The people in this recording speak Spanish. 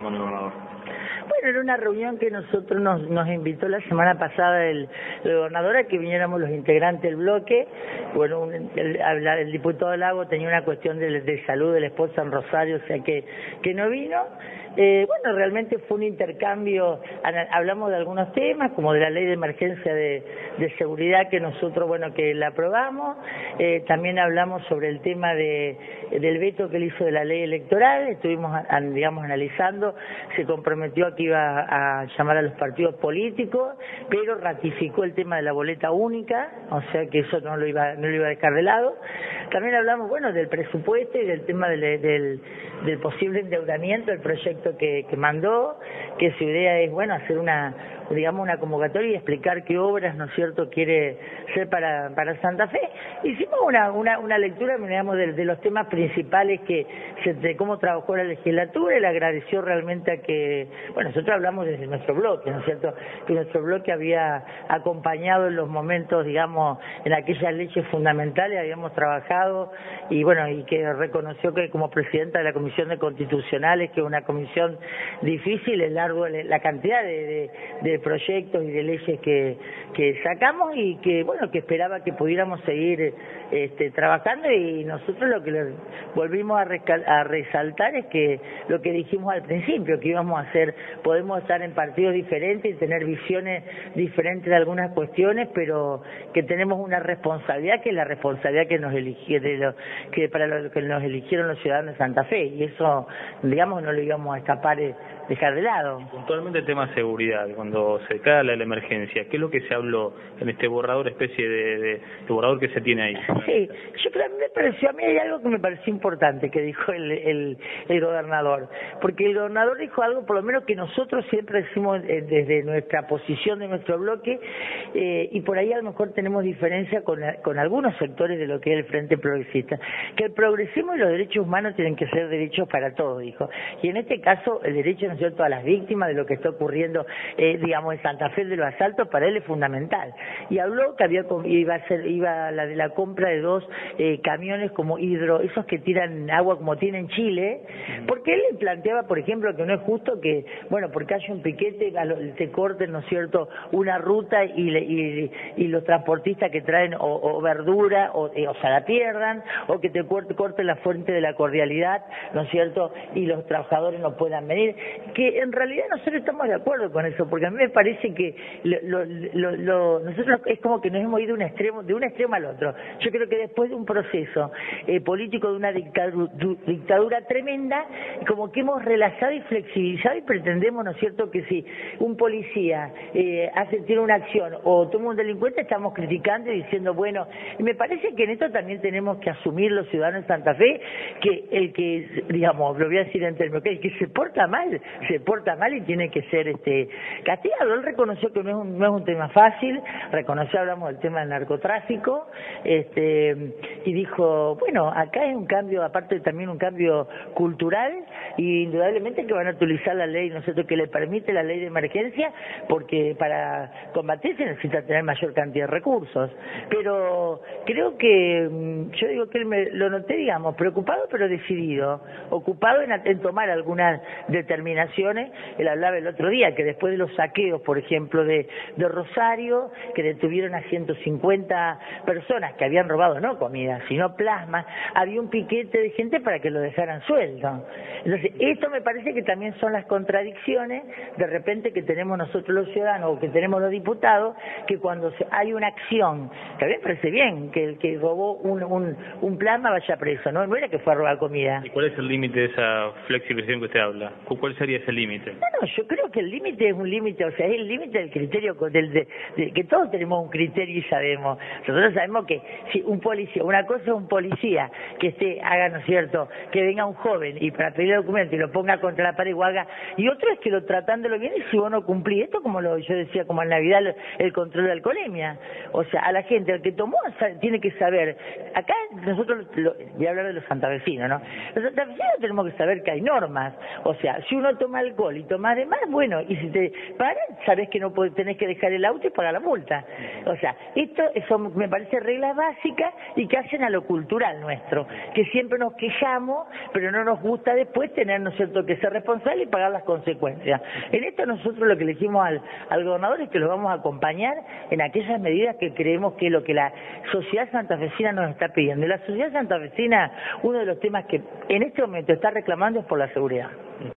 con el gobernador? Bueno, era una reunión que nosotros nos invitó la semana pasada el gobernador a que viniéramos los integrantes del bloque. Bueno, el diputado Lago tenía una cuestión de salud de la esposa en Rosario, o sea que no vino. Bueno, realmente fue un intercambio, hablamos de algunos temas, como de la ley de emergencia de seguridad que nosotros, bueno, que la aprobamos, también hablamos sobre el tema del veto que él hizo de la ley electoral, estuvimos, digamos, analizando, se comprometió a que iba a llamar a los partidos políticos, pero ratificó el tema de la boleta única, o sea que eso no lo iba a dejar de lado. También hablamos, bueno, del presupuesto y del tema del posible endeudamiento, el proyecto que mandó, que su idea es, bueno, hacer una convocatoria y explicar qué obras, ¿no es cierto?, quiere hacer para Santa Fe. Hicimos una lectura, digamos, de los temas principales de cómo trabajó la legislatura. Él agradeció realmente a que, bueno, nosotros hablamos desde nuestro bloque, ¿no es cierto?, que nuestro bloque había acompañado en los momentos, digamos, en aquellas leyes fundamentales, habíamos trabajado, y bueno, y que reconoció que como presidenta de la Comisión de Constitucionales, que es una comisión difícil, la cantidad de proyectos y de leyes que sacamos, y que bueno, que esperaba que pudiéramos seguir trabajando. Y nosotros lo que le volvimos a resaltar es que lo que dijimos al principio, que íbamos a hacer, podemos estar en partidos diferentes y tener visiones diferentes de algunas cuestiones, pero que tenemos una responsabilidad, que es la responsabilidad que nos para lo que nos eligieron los ciudadanos de Santa Fe, y eso, digamos, no lo íbamos a escapar, dejar de lado. Puntualmente el tema seguridad, cuando se declara la emergencia, ¿qué es lo que se habló en este borrador, especie de borrador que se tiene ahí? Sí, yo creo que a mí hay algo que me pareció importante que dijo el gobernador, porque el gobernador dijo algo, por lo menos que nosotros siempre decimos desde nuestra posición de nuestro bloque, y por ahí a lo mejor tenemos diferencia con algunos sectores de lo que es el Frente Progresista, que el progresismo y los derechos humanos tienen que ser derechos para todos, dijo, y en este caso el derecho, ¿no es cierto?, a las víctimas de lo que está ocurriendo, digamos, en Santa Fe, de los asaltos, para él es fundamental. Y habló que iba la compra de 2 camiones como esos que tiran agua como tiene en Chile, porque él le planteaba, por ejemplo, que no es justo que, bueno, porque haya un piquete, te corten, ¿no es cierto?, una ruta y los transportistas que traen o verdura, o sea, la pierdan, o que te corten la fuente de la cordialidad, ¿no es cierto?, y los trabajadores no puedan venir, que en realidad nosotros estamos de acuerdo con eso, porque a mí me parece que nosotros es como que nos hemos ido de un extremo al otro. Yo creo que después de un proceso político de una dictadura tremenda, como que hemos relajado y flexibilizado, y pretendemos, ¿no es cierto?, que si un policía tiene una acción o toma un delincuente, estamos criticando y diciendo, bueno, y me parece que en esto también tenemos que asumir los ciudadanos de Santa Fe, que el que, digamos, lo voy a decir en términos, que el que se porta mal y tiene que ser castigado. Él reconoció que no es un tema fácil, hablamos del tema del narcotráfico, y dijo, bueno, acá es un cambio, aparte también un cambio cultural, y indudablemente que van a utilizar la ley, ¿no es cierto?, que le permite la ley de emergencia, porque para combatir se necesita tener mayor cantidad de recursos. Pero creo que, yo digo que él lo noté, digamos, preocupado pero decidido, ocupado en tomar algunas determinaciones. Él hablaba el otro día que después de los saqueos, por ejemplo, de Rosario, que detuvieron a 150 personas que habían robado no comida, sino plasma, había un piquete de gente para que lo dejaran suelto. Entonces, esto me parece que también son las contradicciones de repente que tenemos nosotros los ciudadanos, o que tenemos los diputados, que cuando hay una acción, que a mí me parece bien que el que robó un plasma vaya preso, no era que fue a robar comida. ¿Y cuál es el límite de esa flexibilización que usted habla? ¿Cuál sería ese límite? No, yo creo que el límite es un límite, o sea, es el límite del criterio, que todos tenemos un criterio y sabemos. Nosotros sabemos que si un policía, una cosa es un policía que haga, ¿no es cierto?, que venga un joven y para pedir documento y lo ponga contra la pared o haga, y otro es que tratándolo bien, y si vos no cumplís esto, como yo decía, como en Navidad, el control de alcoholemia. O sea, a la gente, el que tomó, tiene que saber, acá nosotros, voy a hablar de los santafesinos, ¿no? Los santafesinos tenemos que saber que hay normas, o sea, si uno toma alcohol y toma además, bueno, y si te paran, sabés que no tenés que dejar el auto y pagar la multa. O sea, esto son, me parece, reglas básicas y que hacen a lo cultural nuestro, que siempre nos quejamos, pero no nos gusta después tener, ¿no es cierto?, que ser responsable y pagar las consecuencias. En esto nosotros lo que le dijimos al gobernador es que lo vamos a acompañar en aquellas medidas que creemos que es lo que la sociedad santafesina nos está pidiendo. Y la sociedad santafesina, uno de los temas que en este momento está reclamando es por la seguridad.